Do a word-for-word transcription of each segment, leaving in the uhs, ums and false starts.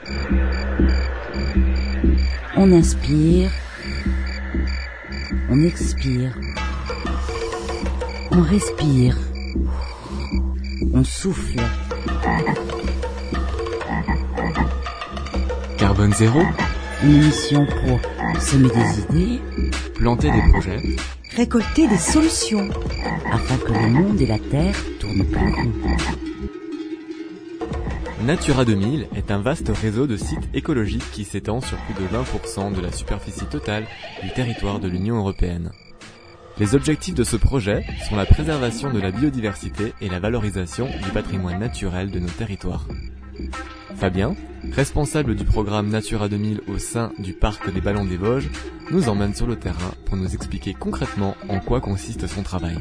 On inspire, on expire, on respire, on souffle. Carbone zéro, Une émission pour semer des idées, planter des projets, récolter des solutions, afin que le monde et la Terre tournent plus rond. Natura deux mille est un vaste réseau de sites écologiques qui s'étend sur plus de vingt pour cent de la superficie totale du territoire de l'Union européenne. Les objectifs de ce projet sont la préservation de la biodiversité et la valorisation du patrimoine naturel de nos territoires. Fabien, responsable du programme Natura deux mille au sein du parc des Ballons des Vosges, nous emmène sur le terrain pour nous expliquer concrètement en quoi consiste son travail.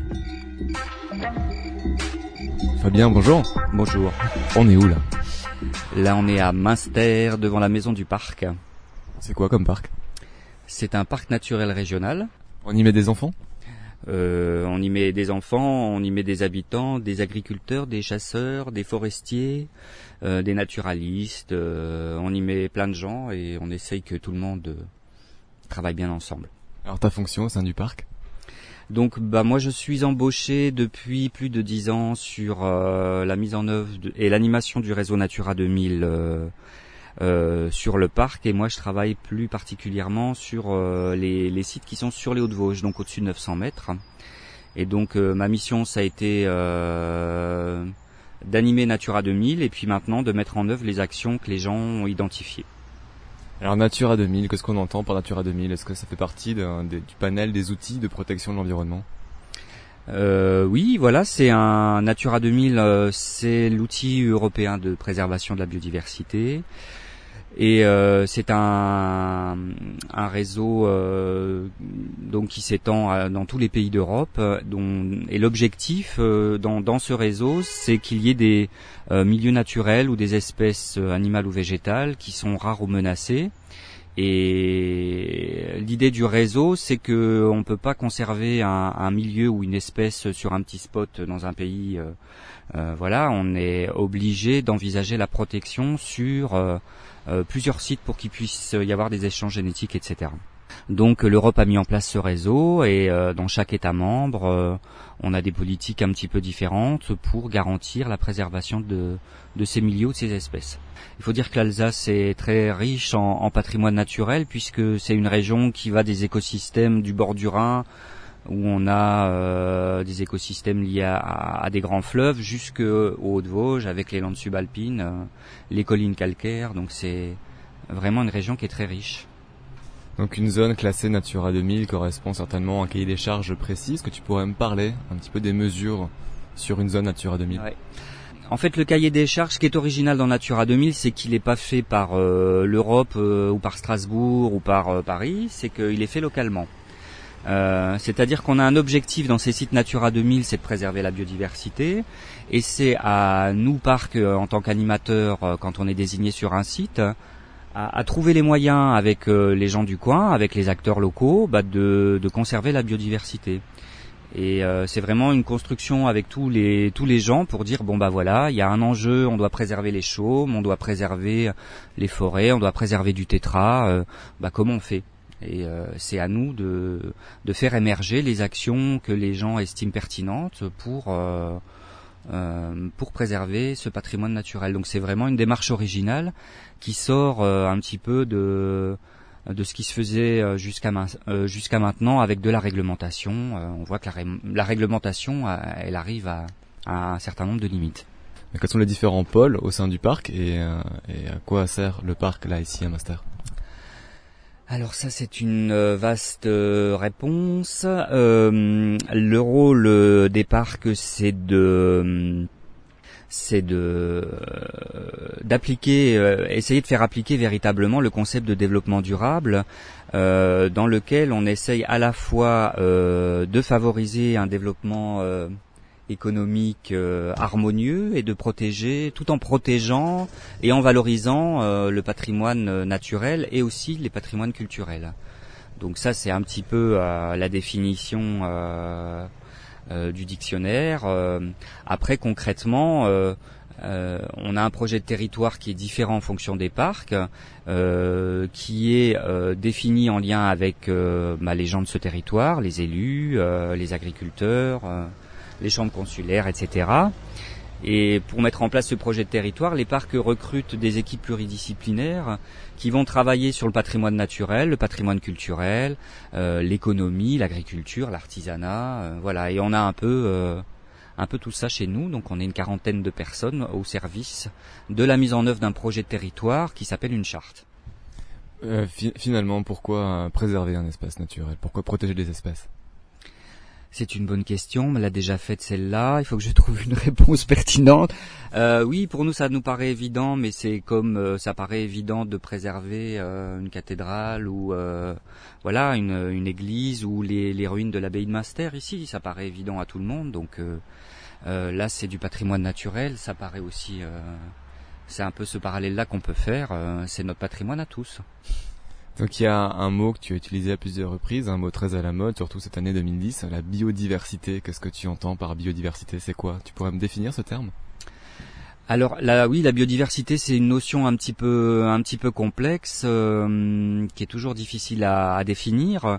Fabien, bonjour. Bonjour. On est où là ? Là, on est à Münster, devant la maison du parc. C'est quoi comme parc ? C'est un parc naturel régional. On y met des enfants ? Euh, on y met des enfants, on y met des habitants, des agriculteurs, des chasseurs, des forestiers, euh, des naturalistes. Euh, on y met plein de gens et on essaye que tout le monde euh, travaille bien ensemble. Alors ta fonction au sein du parc ? Donc bah moi je suis embauché depuis plus de dix ans sur euh, la mise en œuvre de, et l'animation du réseau Natura deux mille euh, euh, sur le parc, et moi je travaille plus particulièrement sur euh, les, les sites qui sont sur les Hauts-de-Vosges, donc au-dessus de neuf cents mètres. Et donc euh, ma mission ça a été euh, d'animer Natura deux mille et puis maintenant de mettre en œuvre les actions que les gens ont identifiées. Alors Natura deux mille, qu'est-ce qu'on entend par Natura deux mille ? Est-ce que ça fait partie d'un, des, du panel des outils de protection de l'environnement ? euh, Oui, voilà, c'est un Natura deux mille, euh, c'est l'outil européen de préservation de la biodiversité. Et euh, c'est un, un réseau euh, donc qui s'étend à, dans tous les pays d'Europe. Dont, et l'objectif euh, dans, dans ce réseau, c'est qu'il y ait des euh, milieux naturels ou des espèces animales ou végétales qui sont rares ou menacées. Et l'idée du réseau, c'est que on peut pas conserver un, un milieu ou une espèce sur un petit spot dans un pays. Euh, euh, voilà, on est obligé d'envisager la protection sur euh, Euh, plusieurs sites pour qu'il puisse y avoir des échanges génétiques, et cetera. Donc l'Europe a mis en place ce réseau et euh, dans chaque État membre, euh, on a des politiques un petit peu différentes pour garantir la préservation de, de ces milieux, de ces espèces. Il faut dire que l'Alsace est très riche en, en patrimoine naturel puisque c'est une région qui va des écosystèmes du bord du Rhin, où on a euh, des écosystèmes liés à, à, à des grands fleuves jusqu'aux Hauts-de-Vosges avec les landes subalpines, euh, les collines calcaires. Donc c'est vraiment une région qui est très riche. Donc une zone classée Natura deux mille correspond certainement à un cahier des charges précis. Est-ce que tu pourrais me parler un petit peu des mesures sur une zone Natura deux mille ? Ouais. En fait, le cahier des charges, ce qui est original dans Natura deux mille, c'est qu'il n'est pas fait par euh, l'Europe euh, ou par Strasbourg ou par euh, Paris, c'est qu'il est fait localement. Euh, c'est-à-dire qu'on a un objectif dans ces sites Natura deux mille, c'est de préserver la biodiversité, et c'est à nous, parc, euh, en tant qu'animateurs, euh, quand on est désigné sur un site, à, à trouver les moyens avec euh, les gens du coin, avec les acteurs locaux, bah, de, de conserver la biodiversité. Et euh, c'est vraiment une construction avec tous les tous les gens pour dire bon bah voilà, il y a un enjeu, on doit préserver les chaumes, on doit préserver les forêts, on doit préserver du tétra, euh, bah comment on fait ? Et euh, c'est à nous de, de faire émerger les actions que les gens estiment pertinentes pour, euh, euh, pour préserver ce patrimoine naturel. Donc c'est vraiment une démarche originale qui sort euh, un petit peu de, de ce qui se faisait jusqu'à, ma, euh, jusqu'à maintenant avec de la réglementation. Euh, on voit que la, ré, la réglementation, elle arrive à, à un certain nombre de limites. Mais quels sont les différents pôles au sein du parc et, euh, et à quoi sert le parc là ici à Münster ? Alors ça c'est une vaste réponse. Euh, le rôle des parcs c'est de c'est de d'appliquer, euh, essayer de faire appliquer véritablement le concept de développement durable, euh, dans lequel on essaye à la fois euh, de favoriser un développement euh, économique euh, harmonieux et de protéger, tout en protégeant et en valorisant euh, le patrimoine euh, naturel et aussi les patrimoines culturels. Donc ça c'est un petit peu euh, la définition euh, euh, du dictionnaire. Euh, après concrètement, euh, Euh, on a un projet de territoire qui est différent en fonction des parcs, euh, qui est euh, défini en lien avec euh, bah, les gens de ce territoire, les élus, euh, les agriculteurs, euh, les chambres consulaires, et cetera. Et pour mettre en place ce projet de territoire, les parcs recrutent des équipes pluridisciplinaires qui vont travailler sur le patrimoine naturel, le patrimoine culturel, euh, l'économie, l'agriculture, l'artisanat, euh, voilà. Et on a un peu, euh, un peu tout ça chez nous. Donc on est une quarantaine de personnes au service de la mise en œuvre d'un projet de territoire qui s'appelle une charte. Euh, fi- finalement, pourquoi préserver un espace naturel? Pourquoi protéger des espèces? C'est une bonne question, on me l'a déjà faite celle-là, il faut que je trouve une réponse pertinente. Euh, oui, pour nous ça nous paraît évident, mais c'est comme euh, ça paraît évident de préserver euh, une cathédrale ou euh, voilà une, une église ou les, les ruines de l'abbaye de Münster ici, ça paraît évident à tout le monde. Donc euh, euh, là c'est du patrimoine naturel, ça paraît aussi, euh, c'est un peu ce parallèle-là qu'on peut faire, euh, c'est notre patrimoine à tous. Donc il y a un mot que tu as utilisé à plusieurs reprises, un mot très à la mode, surtout cette année deux mille dix, la biodiversité. Qu'est-ce que tu entends par biodiversité? C'est quoi? Tu pourrais me définir ce terme? Alors là, oui, la biodiversité, c'est une notion un petit peu, un petit peu complexe, euh, qui est toujours difficile à, à définir.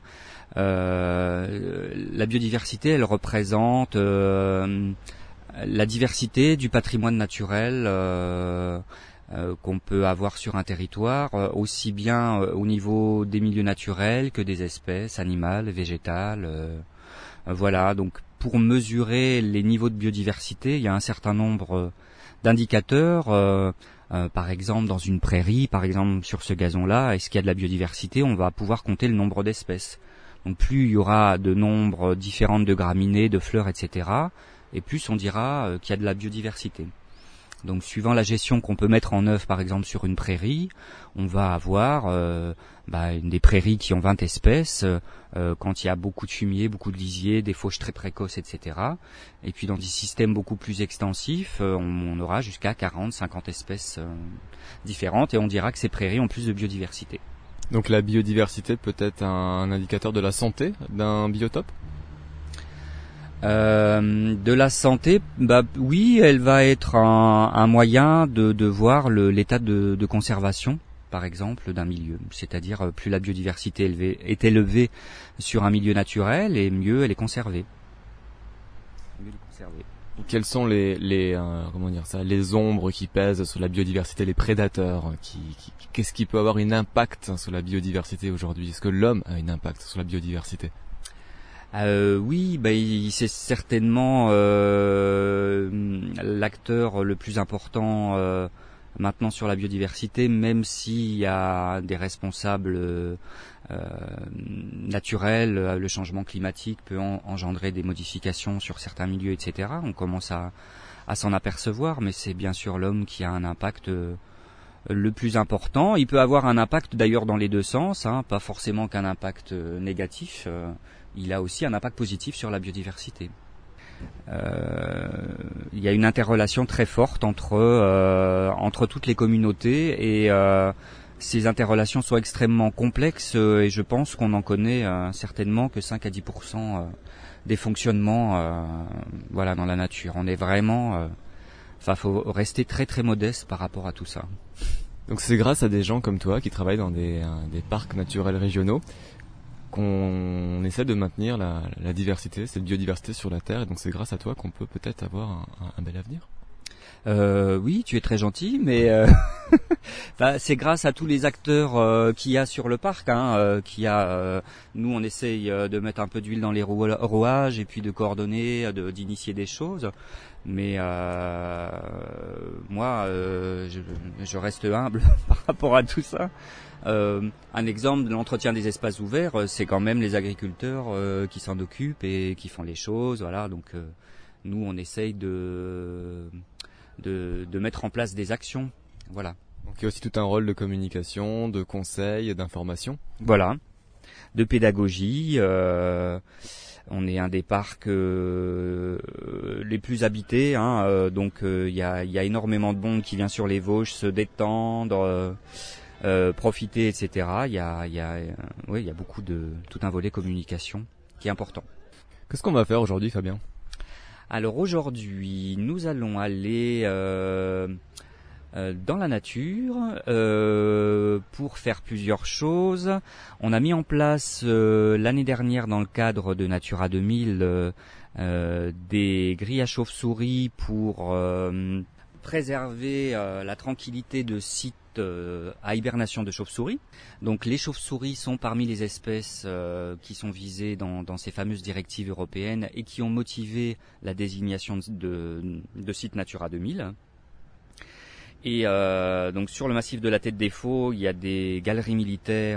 Euh, la biodiversité, elle représente euh, la diversité du patrimoine naturel. Euh, Euh, qu'on peut avoir sur un territoire, euh, aussi bien euh, au niveau des milieux naturels que des espèces animales, végétales. Euh, euh, voilà, donc pour mesurer les niveaux de biodiversité, il y a un certain nombre euh, d'indicateurs. Euh, euh, par exemple, dans une prairie, par exemple sur ce gazon-là, est-ce qu'il y a de la biodiversité? On va pouvoir compter le nombre d'espèces. Donc plus il y aura de nombres différents de graminées, de fleurs, et cetera, et plus on dira euh, qu'il y a de la biodiversité. Donc suivant la gestion qu'on peut mettre en œuvre par exemple sur une prairie, on va avoir euh, bah, des prairies qui ont vingt espèces, euh, quand il y a beaucoup de fumier, beaucoup de lisier, des fauches très précoces, et cetera. Et puis dans des systèmes beaucoup plus extensifs, euh, on, on aura jusqu'à quarante, cinquante espèces euh, différentes et on dira que ces prairies ont plus de biodiversité. Donc la biodiversité peut être un, un indicateur de la santé d'un biotope? Euh, de la santé, bah oui, elle va être un, un moyen de, de voir le, l'état de, de conservation, par exemple, d'un milieu. C'est-à-dire, plus la biodiversité élevée, est élevée sur un milieu naturel, et mieux elle est conservée. Mieux elle est conservée. Quelles sont les, les euh, comment dire ça, les ombres qui pèsent sur la biodiversité, les prédateurs qui, qui, qu'est-ce qui peut avoir un impact sur la biodiversité aujourd'hui? Est-ce que l'homme a un impact sur la biodiversité? Euh, oui, bah, il, c'est certainement euh, l'acteur le plus important euh, maintenant sur la biodiversité, même s'il y a des responsables euh, naturels. Le changement climatique peut en, engendrer des modifications sur certains milieux, et cetera. On commence à, à s'en apercevoir, mais c'est bien sûr l'homme qui a un impact euh, le plus important. Il peut avoir un impact d'ailleurs dans les deux sens, hein, pas forcément qu'un impact euh, négatif. Euh, il a aussi un impact positif sur la biodiversité. Euh, il y a une interrelation très forte entre euh, entre toutes les communautés et euh, ces interrelations sont extrêmement complexes euh, et je pense qu'on en connaît euh, certainement que cinq à dix pour cent euh, des fonctionnements euh, voilà dans la nature. On est vraiment euh, enfin faut rester très très modeste par rapport à tout ça. Donc c'est grâce à des gens comme toi qui travaillent dans des, euh, des parcs naturels régionaux qu'on essaie de maintenir la, la diversité, cette biodiversité sur la Terre, et donc c'est grâce à toi qu'on peut peut-être avoir un, un bel avenir. Euh, oui, tu es très gentil, mais euh, bah, c'est grâce à tous les acteurs euh, qu'il y a sur le parc. Hein, euh, qu'il y a, euh, nous, on essaye euh, de mettre un peu d'huile dans les rou- rouages et puis de coordonner, de, d'initier des choses. Mais euh, moi, euh, je, je reste humble par rapport à tout ça. Euh, un exemple de l'entretien des espaces ouverts, c'est quand même les agriculteurs euh, qui s'en occupent et qui font les choses. Voilà, donc euh, nous, on essaye de, de de mettre en place des actions. Voilà. Donc il y a aussi tout un rôle de communication, de conseil, d'information. Voilà, de pédagogie. Euh, on est un des parcs euh, les plus habités, hein, euh, donc il euh, y a il y a énormément de monde qui vient sur les Vosges se détendre. Euh, Euh, profiter, et cetera. Il y a, il y a, euh, oui, il y a beaucoup de tout un volet communication qui est important. Qu'est-ce qu'on va faire aujourd'hui, Fabien ? Alors aujourd'hui, nous allons aller euh, euh, dans la nature euh, pour faire plusieurs choses. On a mis en place euh, l'année dernière dans le cadre de Natura deux mille euh, euh, des grilles à chauves-souris pour euh, préserver euh, la tranquillité de sites euh, à hibernation de chauves-souris. Donc les chauves-souris sont parmi les espèces euh, qui sont visées dans, dans ces fameuses directives européennes et qui ont motivé la désignation de, de, de sites Natura deux mille. Et euh, donc sur le massif de la Tête des Faux, il y a des galeries militaires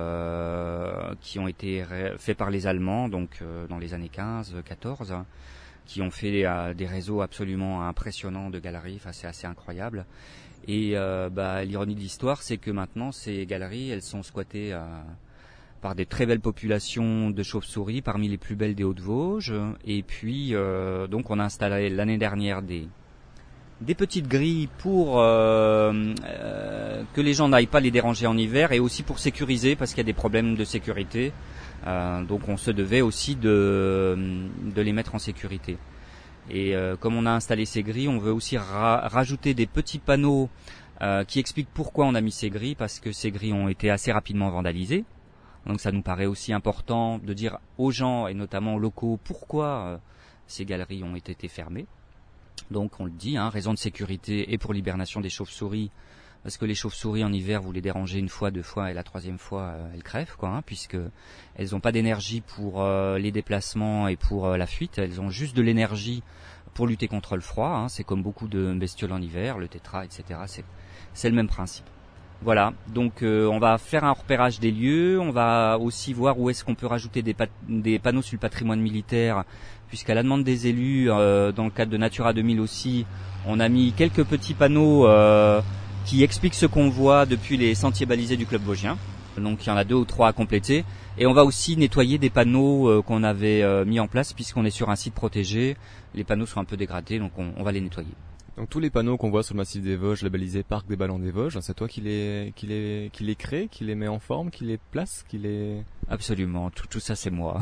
euh, qui ont été faites par les Allemands, donc euh, dans les années quinze quatorze, qui ont fait euh, des réseaux absolument impressionnants de galeries. Enfin, c'est assez incroyable. Et euh, bah, l'ironie de l'histoire, c'est que maintenant ces galeries, elles sont squattées euh, par des très belles populations de chauves-souris, parmi les plus belles des Hauts-de-Vosges. Et puis euh, donc on a installé l'année dernière des des petites grilles pour euh, euh, que les gens n'aillent pas les déranger en hiver, et aussi pour sécuriser, parce qu'il y a des problèmes de sécurité. Euh, donc on se devait aussi de, de les mettre en sécurité. Et euh, comme on a installé ces grilles, on veut aussi ra- rajouter des petits panneaux euh, qui expliquent pourquoi on a mis ces grilles, parce que ces grilles ont été assez rapidement vandalisées. Donc ça nous paraît aussi important de dire aux gens, et notamment aux locaux, pourquoi euh, ces galeries ont été fermées. Donc on le dit, hein, raison de sécurité et pour l'hibernation des chauves-souris, parce que les chauves-souris en hiver, vous les dérangez une fois, deux fois, et la troisième fois, euh, elles crèvent, quoi, hein, puisque elles n'ont pas d'énergie pour euh, les déplacements et pour euh, la fuite. Elles ont juste de l'énergie pour lutter contre le froid. Hein, c'est comme beaucoup de bestioles en hiver, le tétra, et cetera. C'est, c'est le même principe. Voilà, donc euh, on va faire un repérage des lieux, on va aussi voir où est-ce qu'on peut rajouter des, pat- des panneaux sur le patrimoine militaire, puisqu'à la demande des élus, euh, dans le cadre de Natura deux mille aussi, on a mis quelques petits panneaux euh, qui expliquent ce qu'on voit depuis les sentiers balisés du club vosgien. Donc il y en a deux ou trois à compléter. Et on va aussi nettoyer des panneaux euh, qu'on avait euh, mis en place, puisqu'on est sur un site protégé. Les panneaux sont un peu dégradés, donc on, on va les nettoyer. Donc tous les panneaux qu'on voit sur le massif des Vosges, labellisés Parc des Ballons des Vosges, c'est toi qui les, qui les, qui les crée, qui les met en forme, qui les place, qui les... Absolument, tout, tout ça c'est moi.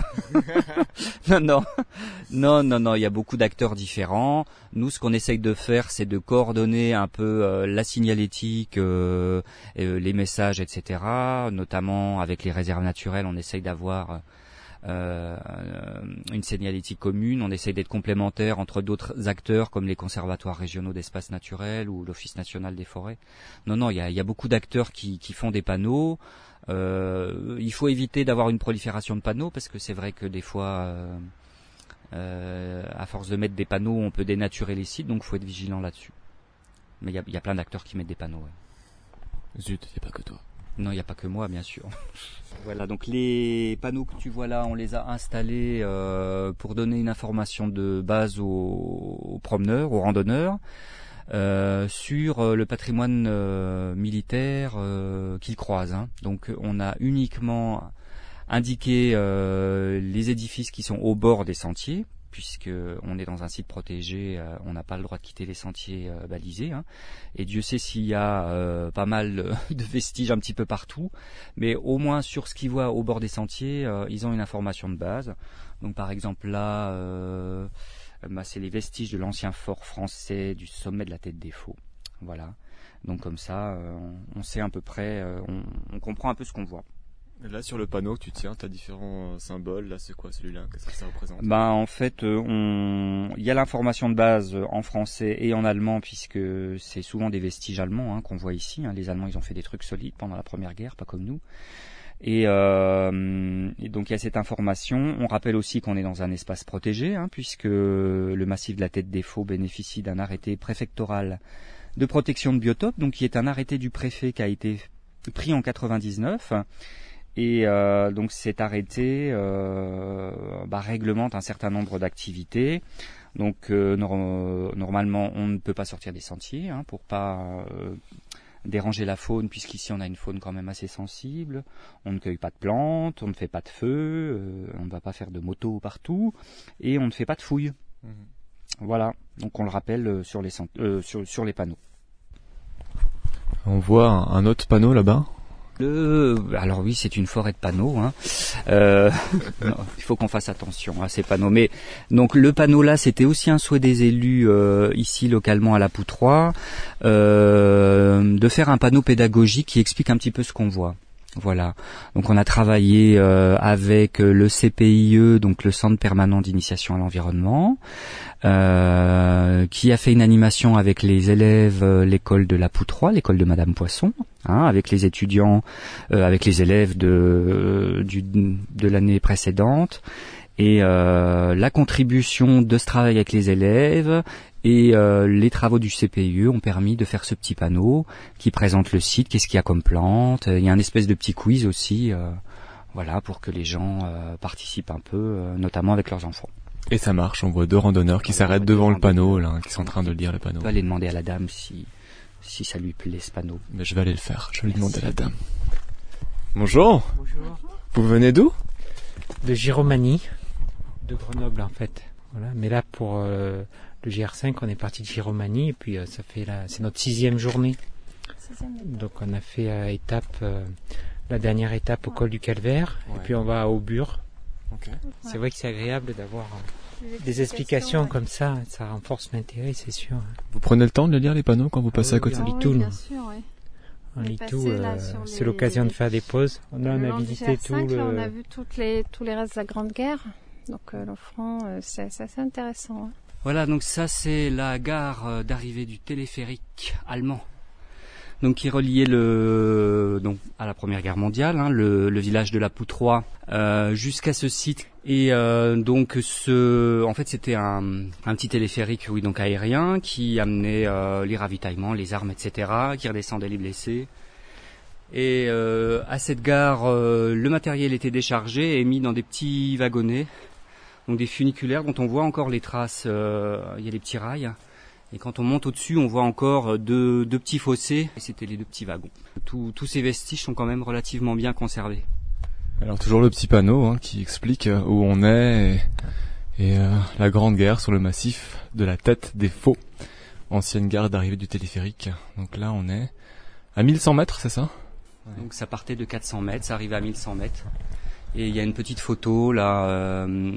non, non, non, non, non, il y a beaucoup d'acteurs différents. Nous, ce qu'on essaye de faire, c'est de coordonner un peu euh, la signalétique, euh, euh, les messages, et cetera. Notamment avec les réserves naturelles, on essaye d'avoir... Euh, une signalétique commune, on essaye d'être complémentaire entre d'autres acteurs comme les conservatoires régionaux d'espaces naturels ou l'Office national des forêts. Non, non, il y a, il y a beaucoup d'acteurs qui, qui font des panneaux. Euh, il faut éviter d'avoir une prolifération de panneaux, parce que c'est vrai que des fois, euh, euh, à force de mettre des panneaux, on peut dénaturer les sites, donc il faut être vigilant là-dessus. Mais il y a, il y a plein d'acteurs qui mettent des panneaux. Ouais. Zut, il n'y a pas que toi. Non, il n'y a pas que moi, bien sûr. Voilà, donc les panneaux que tu vois là, on les a installés euh, pour donner une information de base aux, aux promeneurs, aux randonneurs, euh, sur le patrimoine euh, militaire euh, qu'ils croisent. Hein. Donc on a uniquement indiqué euh, les édifices qui sont au bord des sentiers, puisque on est dans un site protégé, euh, on n'a pas le droit de quitter les sentiers euh, balisés. Hein. Et Dieu sait s'il y a euh, pas mal de vestiges un petit peu partout, mais au moins sur ce qu'ils voient au bord des sentiers, euh, ils ont une information de base. Donc par exemple là, euh, bah, c'est les vestiges de l'ancien fort français du sommet de la Tête des Faux. Voilà. Donc comme ça, euh, on, on sait à peu près, euh, on, on comprend un peu ce qu'on voit. Là, sur le panneau que tu tiens, tu as différents symboles. Là, c'est quoi celui-là? Qu'est-ce que ça représente? Ben, en fait, euh, on... il y a l'information de base en français et en allemand, puisque c'est souvent des vestiges allemands hein, qu'on voit ici. Hein. Les Allemands, ils ont fait des trucs solides pendant la Première Guerre, pas comme nous. Et, euh, et donc, il y a cette information. On rappelle aussi qu'on est dans un espace protégé, hein, puisque le massif de la Tête des Faux bénéficie d'un arrêté préfectoral de protection de biotope, donc qui est un arrêté du préfet qui a été pris en quatre-vingt-dix-neuf. Et euh, donc cet arrêté euh, bah, réglemente un certain nombre d'activités. Donc euh, nor- normalement on ne peut pas sortir des sentiers hein, pour pas euh, déranger la faune, puisqu'ici on a une faune quand même assez sensible. On ne cueille pas de plantes, on ne fait pas de feu, euh, on ne va pas faire de moto partout, et on ne fait pas de fouilles. Mmh. Voilà, donc on le rappelle sur les, cent- euh, sur, sur les panneaux. On voit un autre panneau là-bas. Le, alors oui, c'est une forêt de panneaux. Hein. Euh, non, il faut qu'on fasse attention à ces panneaux. Mais donc le panneau là, c'était aussi un souhait des élus euh, ici localement à la Poutroie, euh, de faire un panneau pédagogique qui explique un petit peu ce qu'on voit. Voilà. Donc on a travaillé euh, avec le C P I E, donc le Centre permanent d'initiation à l'environnement, euh, qui a fait une animation avec les élèves, euh, l'école de la Poutroie, l'école de Madame Poisson, hein, avec les étudiants, euh, avec les élèves de euh, du, de l'année précédente, et euh, la contribution de ce travail avec les élèves. Et euh, les travaux du C P I E ont permis de faire ce petit panneau qui présente le site, qu'est-ce qu'il y a comme plante. Il y a un espèce de petit quiz aussi, euh, voilà, pour que les gens euh, participent un peu, euh, notamment avec leurs enfants. Et ça marche, on voit deux randonneurs qui s'arrêtent devant le panneau, là, qui sont en train de lire le panneau. On va aller demander à la dame si si ça lui plaît ce panneau. Mais je vais aller le faire, je vais lui demander à la dame. Bonjour. Bonjour. Vous venez d'où? De Giromagny, de Grenoble en fait. Voilà, mais là pour euh, le G R cinq, on est parti de Giromagny et puis euh, ça fait là, c'est notre sixième journée. Sixième Donc on a fait euh, étape, euh, la dernière étape au col du Calvaire, ouais. Et puis on va à Aubure. Okay. C'est ouais. vrai que c'est agréable d'avoir euh, des, des explications ouais. comme ça, ça renforce l'intérêt, c'est sûr. Vous prenez le temps de lire les panneaux quand vous passez ah, à côté? On lit tout, nous. On lit tout, euh, c'est les... l'occasion de faire des pauses. On a, on a visité tout le... Là, on a vu toutes les, tous les restes de la Grande Guerre. Donc euh, le front, euh, c'est, c'est assez intéressant. Hein. Voilà, donc ça c'est la gare d'arrivée du téléphérique allemand, donc qui reliait le donc à la Première Guerre mondiale, hein, le, le village de la Poutroie euh, jusqu'à ce site. Et euh, donc ce, en fait c'était un, un petit téléphérique, oui, donc aérien qui amenait euh, les ravitaillements, les armes, et cetera, qui redescendait les blessés. Et euh, à cette gare, euh, le matériel était déchargé et mis dans des petits wagonnets. Donc des funiculaires dont on voit encore les traces, euh, il y a les petits rails, et quand on monte au-dessus, on voit encore deux, deux petits fossés, et c'était les deux petits wagons. Tout, tous ces vestiges sont quand même relativement bien conservés. Alors toujours le petit panneau hein, qui explique où on est, et, et euh, la Grande Guerre sur le massif de la Tête des Faux, ancienne gare d'arrivée du téléphérique. Donc là on est à mille cent mètres, c'est ça? Ouais. Donc ça partait de quatre cents mètres, ça arrivait à mille cent mètres. Et il y a une petite photo là... Euh,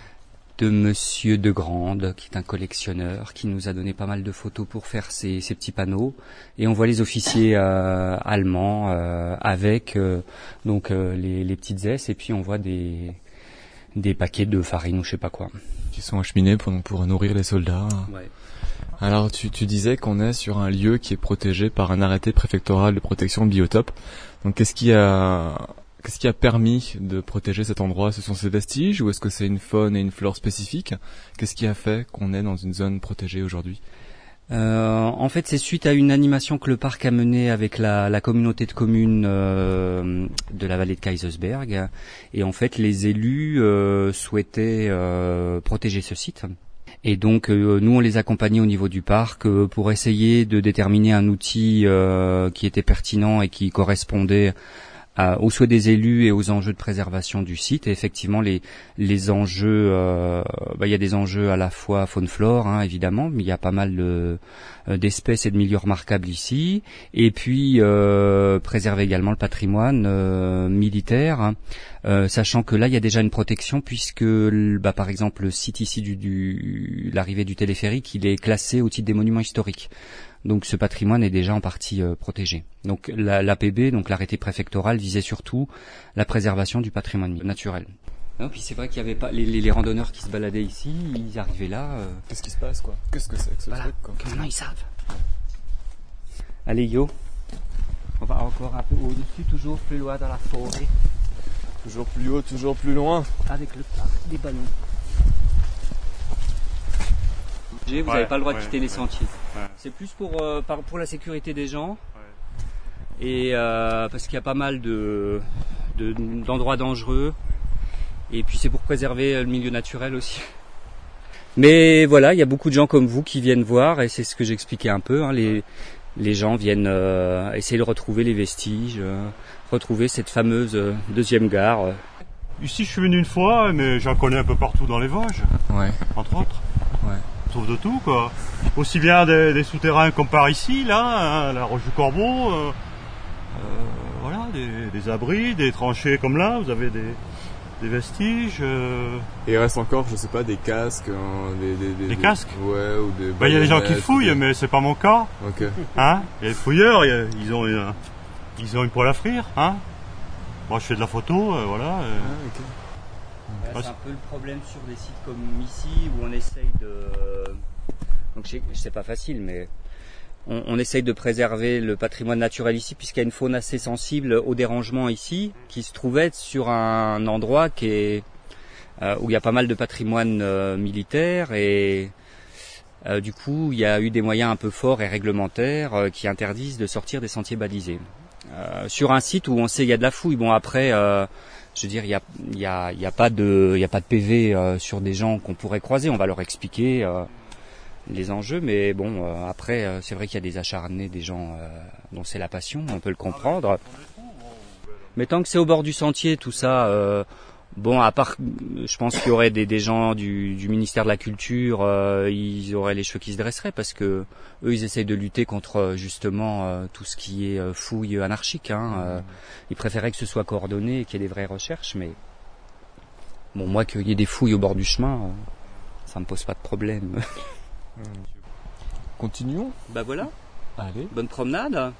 de Monsieur de Grande, qui est un collectionneur, qui nous a donné pas mal de photos pour faire ces, ces petits panneaux. Et on voit les officiers euh, allemands euh, avec euh, donc euh, les, les petites S, et puis on voit des des paquets de farine ou je sais pas quoi. Qui sont acheminés pour, pour nourrir les soldats. Ouais. Alors tu, tu disais qu'on est sur un lieu qui est protégé par un arrêté préfectoral de protection de biotope. Donc qu'est-ce qui a... Qu'est-ce qui a permis de protéger cet endroit? Ce sont ces vestiges ou est-ce que c'est une faune et une flore spécifiques? Qu'est-ce qui a fait qu'on est dans une zone protégée aujourd'hui? euh, En fait, c'est suite à une animation que le parc a menée avec la, la communauté de communes euh, de la vallée de Kaisersberg. Et en fait, les élus euh, souhaitaient euh, protéger ce site. Et donc, euh, nous, on les accompagnait au niveau du parc euh, pour essayer de déterminer un outil euh, qui était pertinent et qui correspondait aux souhaits des élus et aux enjeux de préservation du site. Et effectivement, les les enjeux, euh, bah, il y a des enjeux à la fois faune-flore, hein, évidemment, mais il y a pas mal de, d'espèces et de milieux remarquables ici. Et puis euh, préserver également le patrimoine euh, militaire, hein, euh, sachant que là, il y a déjà une protection puisque, bah, par exemple, le site ici du, du l'arrivée du téléphérique, il est classé au titre des monuments historiques. Donc ce patrimoine est déjà en partie euh, protégé. Donc la, l'A P B, donc l'arrêté préfectoral, visait surtout la préservation du patrimoine naturel. Non, puis c'est vrai qu'il y avait pas les, les, les randonneurs qui se baladaient ici, ils arrivaient là. Euh... Qu'est-ce qui se passe quoi? Qu'est-ce que c'est que ce voilà. truc quoi? Maintenant ils savent. Allez yo, on va encore un peu au-dessus, toujours plus loin dans la forêt. Toujours plus haut, toujours plus loin. Avec le parc des ballons. Vous n'avez ouais, pas le droit ouais, de quitter ouais, les sentiers. Ouais. C'est plus pour euh, pour la sécurité des gens ouais. et euh, parce qu'il y a pas mal de, de d'endroits dangereux et puis c'est pour préserver le milieu naturel aussi. Mais voilà, il y a beaucoup de gens comme vous qui viennent voir et c'est ce que j'expliquais un peu. Hein, les les gens viennent euh, essayer de retrouver les vestiges, euh, retrouver cette fameuse euh, deuxième gare. Euh. Ici, je suis venu une fois, mais j'en connais un peu partout dans les Vosges, ouais. entre autres. Ouais. On trouve de tout, quoi. Aussi bien des, des souterrains comme par ici, là, hein, la Roche du Corbeau. Euh, euh, voilà, des, des abris, des tranchées comme là, vous avez des, des vestiges. Euh... Et il reste encore, je sais pas, des casques, hein, des, des, des, des des casques. Ouais, ou des. Bah, il y a des gens qui fouillent, des... mais c'est pas mon cas. Ok. Hein, il y a des fouilleurs, y a, ils ont une, ils ont une poêle à frire, hein. Moi, je fais de la photo, euh, voilà. Euh... Ah, ok. Ouais, c'est un peu le problème sur des sites comme ici où on essaye de. Donc, je sais, c'est pas facile, mais. On, on essaye de préserver le patrimoine naturel ici puisqu'il y a une faune assez sensible au dérangement ici qui se trouvait sur un endroit qui est, euh, où il y a pas mal de patrimoine euh, militaire et euh, du coup il y a eu des moyens un peu forts et réglementaires euh, qui interdisent de sortir des sentiers balisés. Euh, sur un site où on sait qu'il y a de la fouille, bon après euh, je veux dire il y a, il y a, il y a pas de, il y a pas de P V euh, sur des gens qu'on pourrait croiser, on va leur expliquer euh, les enjeux, mais bon, euh, après, euh, c'est vrai qu'il y a des acharnés, des gens euh, dont c'est la passion, on peut le comprendre. Mais tant que c'est au bord du sentier, tout ça, euh, bon, à part, je pense qu'il y aurait des, des gens du, du ministère de la Culture, euh, ils auraient les cheveux qui se dresseraient, parce que eux, ils essayent de lutter contre, justement, euh, tout ce qui est euh, fouille anarchique. Hein, euh, ils préféraient que ce soit coordonné et qu'il y ait des vraies recherches, mais bon, moi, qu'il y ait des fouilles au bord du chemin, euh, ça me pose pas de problème. Continuons. Bah voilà. Allez. Bonne promenade.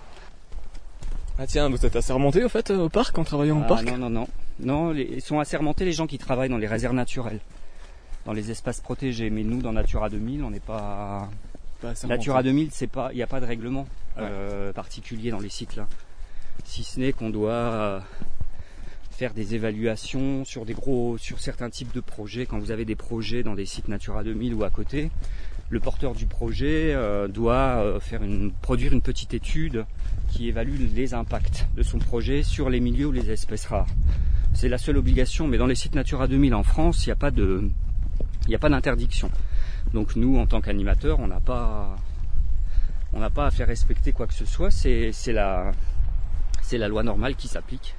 Ah tiens, vous êtes assermenté au fait au parc en travaillant ah, au parc? Non, non, non. Non, les, ils sont assermentés les gens qui travaillent dans les réserves naturelles, dans les espaces protégés. Mais nous, dans Natura deux mille, on n'est pas. pas Natura deux mille, c'est pas, il n'y a pas de règlement ouais. euh, particulier dans les sites là. Si ce n'est qu'on doit euh, faire des évaluations sur des gros, sur certains types de projets. Quand vous avez des projets dans des sites Natura deux mille ou à côté, le porteur du projet euh, doit euh, faire une, produire une petite étude qui évalue les impacts de son projet sur les milieux ou les espèces rares. C'est la seule obligation, mais dans les sites Natura deux mille en France, il n'y a pas de, il n'y a pas d'interdiction. Donc nous, en tant qu'animateurs, on n'a pas, on n'a pas à faire respecter quoi que ce soit. C'est, c'est la, c'est la loi normale qui s'applique.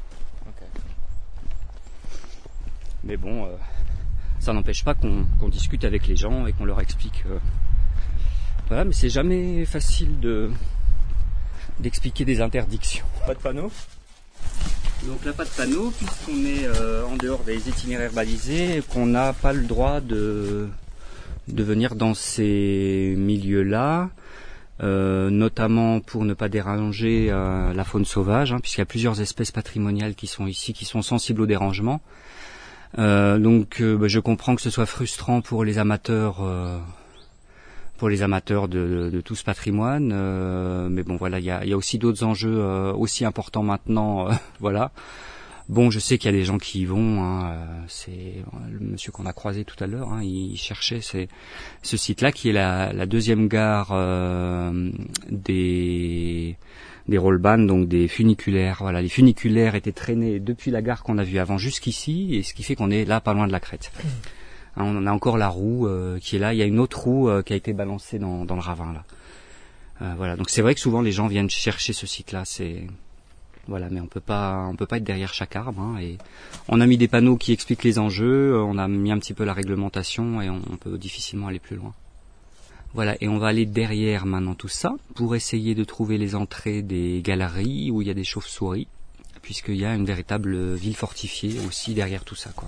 Mais bon, euh, ça n'empêche pas qu'on, qu'on discute avec les gens et qu'on leur explique. Euh, voilà, mais c'est jamais facile de d'expliquer des interdictions. Pas de panneau? Donc là, pas de panneau, puisqu'on est euh, en dehors des itinéraires balisés et qu'on n'a pas le droit de, de venir dans ces milieux-là, euh, notamment pour ne pas déranger euh, la faune sauvage, hein, puisqu'il y a plusieurs espèces patrimoniales qui sont ici, qui sont sensibles au dérangement. Euh, donc euh, bah, je comprends que ce soit frustrant pour les amateurs euh, pour les amateurs de, de, de tout ce patrimoine, euh, mais bon voilà, il y a, y a aussi d'autres enjeux euh, aussi importants maintenant, euh, voilà. Bon, je sais qu'il y a des gens qui y vont, hein, euh, c'est le monsieur qu'on a croisé tout à l'heure, hein, il cherchait c'est, ce site-là qui est la, la deuxième gare euh, des des rollbans, donc des funiculaires. Voilà, les funiculaires étaient traînés depuis la gare qu'on a vue avant jusqu'ici, et ce qui fait qu'on est là pas loin de la crête. Hein, on a encore la roue euh, qui est là, il y a une autre roue euh, qui a été balancée dans, dans le ravin là. Euh, voilà, donc c'est vrai que souvent les gens viennent chercher ce site-là, c'est voilà, mais on peut pas, on peut pas être derrière chaque arbre. Hein, et on a mis des panneaux qui expliquent les enjeux, on a mis un petit peu la réglementation et on, on peut difficilement aller plus loin. Voilà, et on va aller derrière maintenant tout ça pour essayer de trouver les entrées des galeries où il y a des chauves-souris, puisqu'il y a une véritable ville fortifiée aussi derrière tout ça, quoi.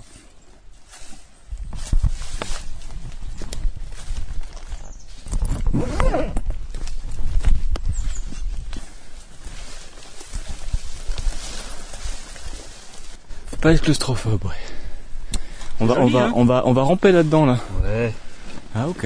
Faut pas être claustrophobe, ouais. On va, joli, on va, hein on va, on va ramper là-dedans, là. Ouais. Ah, ok.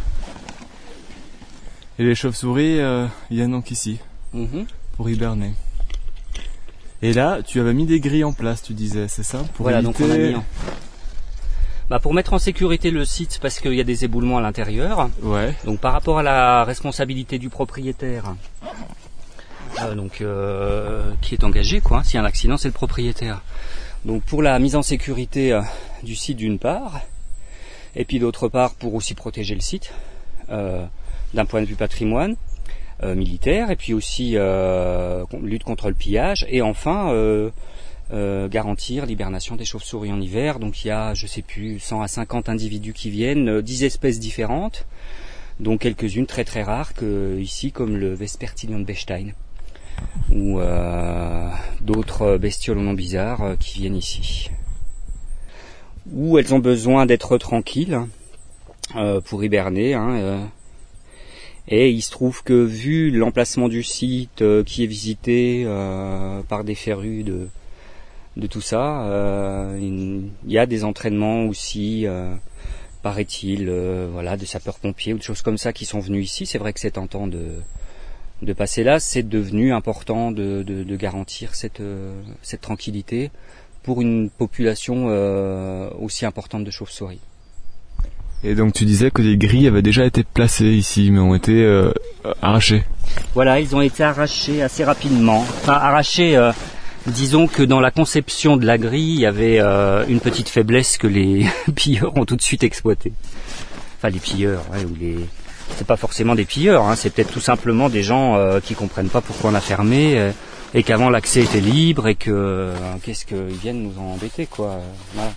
Et les chauves-souris euh, viennent donc ici, Mm-hmm. pour hiberner. Et là, tu avais mis des grilles en place, tu disais, c'est ça, pour Voilà, éviter... donc on a mis en... Bah, pour mettre en sécurité le site, parce qu'il y a des éboulements à l'intérieur. Ouais. Donc par rapport à la responsabilité du propriétaire, euh, donc euh, qui est engagé, quoi. S'il y a un accident, c'est le propriétaire. Donc pour la mise en sécurité euh, du site d'une part, et puis d'autre part pour aussi protéger le site euh, d'un point de vue patrimoine euh, militaire, et puis aussi euh, lutte contre le pillage, et enfin euh, euh, garantir l'hibernation des chauves-souris en hiver. Donc il y a, je sais plus, cent à cinquante individus qui viennent, euh, dix espèces différentes, dont quelques-unes très très rares que ici, comme le Vespertilion de Bechstein. ou euh, d'autres bestioles non bizarres euh, qui viennent ici. Ou elles ont besoin d'être tranquilles euh, pour hiberner. Hein, euh, et il se trouve que vu l'emplacement du site euh, qui est visité euh, par des férus de, de tout ça, euh, il y a des entraînements aussi, euh, paraît-il, euh, voilà, de sapeurs-pompiers ou de choses comme ça qui sont venus ici. C'est vrai que c'est tentant de, de passer là. C'est devenu important de, de, de garantir cette, euh, cette tranquillité pour une population euh, aussi importante de chauves-souris. Et donc tu disais que des grilles avaient déjà été placées ici, mais ont été euh, arrachées. Voilà, ils ont été arrachés assez rapidement. Enfin, arrachés, euh, disons que dans la conception de la grille, il y avait euh, une petite faiblesse que les pilleurs ont tout de suite exploitée. Enfin, les pilleurs, ouais, ou les... c'est pas forcément des pilleurs, hein, c'est peut-être tout simplement des gens euh, qui comprennent pas pourquoi on a fermé, euh, et qu'avant l'accès était libre, et que euh, qu'est-ce qu'ils viennent nous embêter, quoi. Euh, voilà.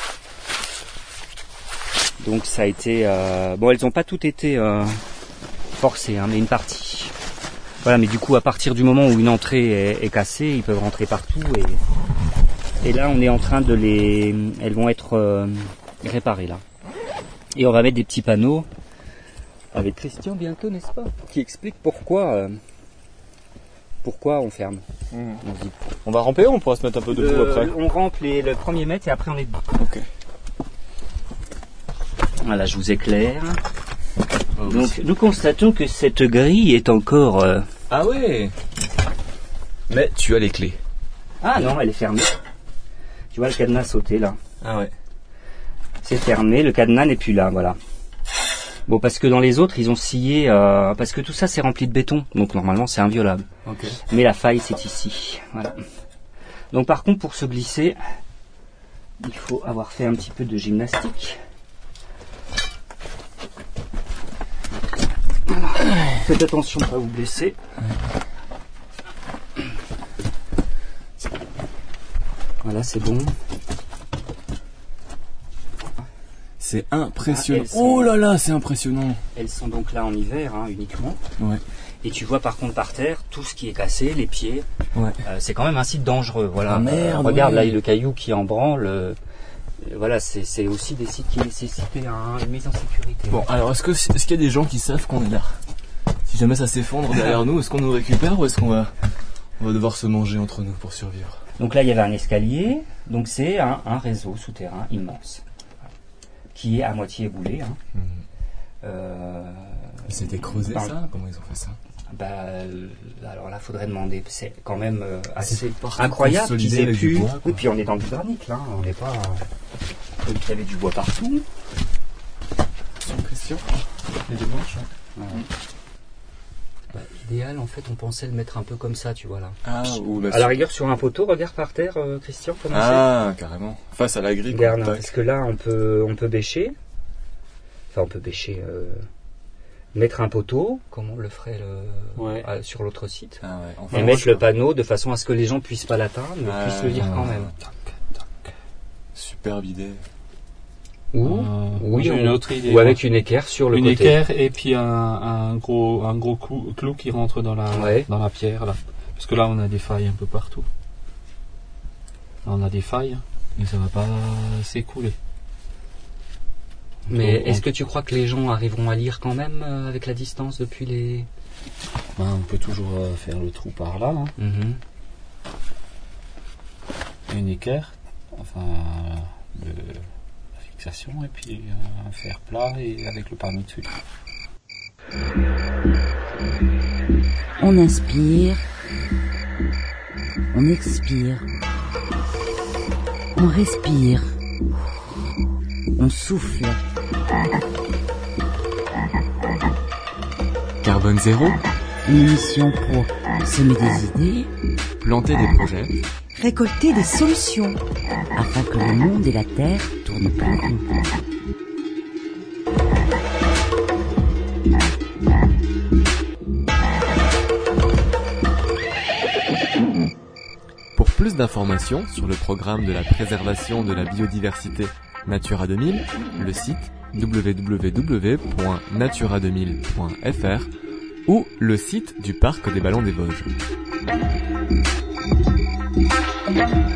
Donc ça a été... Euh... Bon, elles n'ont pas toutes été euh, forcées, hein, mais une partie. Voilà, mais du coup, à partir du moment où une entrée est, est cassée, ils peuvent rentrer partout. Et, et là, on est en train de les... Elles vont être euh, réparées, là. Et on va mettre des petits panneaux, avec Christian bientôt, n'est-ce pas, qui explique pourquoi... Euh... Pourquoi on ferme. Mmh. On, dit... on va ramper ou on pourra se mettre un peu debout euh, après? On rampe les, le premier mètre et après on est debout. Ok. Voilà, je vous éclaire. Oh, donc, nous constatons que cette grille est encore... Euh... Ah ouais. Mais tu as les clés. Ah non, elle est fermée. Tu vois le cadenas sauté là. Ah ouais. C'est fermé, le cadenas n'est plus là, voilà. Bon, parce que dans les autres, ils ont scié... Euh, parce que tout ça, c'est rempli de béton. Donc normalement, c'est inviolable. Okay. Mais la faille, c'est ici. Voilà. Donc par contre, pour se glisser, il faut avoir fait un petit peu de gymnastique. Faites attention à ne pas vous blesser. Voilà, c'est bon. C'est impressionnant. Ah, sont... Oh là là, c'est impressionnant. Elles sont donc là en hiver, hein, uniquement. Ouais. Et tu vois par contre par terre, tout ce qui est cassé, les pieds. Ouais. Euh, c'est quand même un site dangereux. Voilà. Ah, merde, euh, regarde ouais. là, le caillou qui en branle. Euh, voilà, c'est, c'est aussi des sites qui nécessitaient un, une mise en sécurité. Bon, alors est-ce que est-ce qu'il y a des gens qui savent qu'on est là? Si jamais ça s'effondre derrière nous, est-ce qu'on nous récupère ou est-ce qu'on va on va devoir se manger entre nous pour survivre? Donc là, il y avait un escalier. Donc c'est un, un réseau souterrain immense qui est à moitié éboulé. Hein. Mmh. Euh, C'était creusé par... ça? Comment ils ont fait ça? Bah, euh, alors là, faudrait demander. C'est quand même euh, assez incroyable qu'ils aient pu. Bois, oui, puis on est dans du granit là. On n'est pas. Il y avait du bois partout. C'est Christian. Il y a des branches. Ouais. Ouais. Bah, idéal, en fait, on pensait le mettre un peu comme ça, tu vois là. Ah, ou là, à la rigueur sur un poteau. Regarde par terre, euh, Christian. Comment ah, c'est carrément. Face à la grille. Regarde, parce que là, on peut, on peut bêcher. Enfin, on peut bêcher. Euh... Mettre un poteau, comme on le ferait le, ouais. à, sur l'autre site, ah ouais. Enfin, et mettre le panneau de façon à ce que les gens puissent pas l'atteindre, mais ah, puissent le lire quand même. Tac, tac. Superbe idée. Ou, euh, oui, j'ai une autre idée. Ou avec une équerre sur le une côté. Une équerre et puis un, un gros, un gros clou, clou qui rentre dans la, ouais. dans la pierre là. Parce que là, on a des failles un peu partout. Là, on a des failles, mais ça va pas s'écouler. Mais donc, est-ce on... que tu crois que les gens arriveront à lire quand même euh, avec la distance depuis les... Ben, on peut toujours euh, faire le trou par là. Hein. Mm-hmm. Une équerre, enfin le, la fixation, et puis euh, un fer plat et avec le panneau dessus. On inspire, on expire, on respire, on souffle. Carbone zéro. Une émission pour semer des idées, planter des projets, récolter des solutions, afin que le monde et la Terre tournent plus rond. Pour plus d'informations sur le programme de la préservation de la biodiversité Natura deux mille, le site w w w point natura deux mille point f r ou le site du Parc des Ballons des Vosges. Thank you.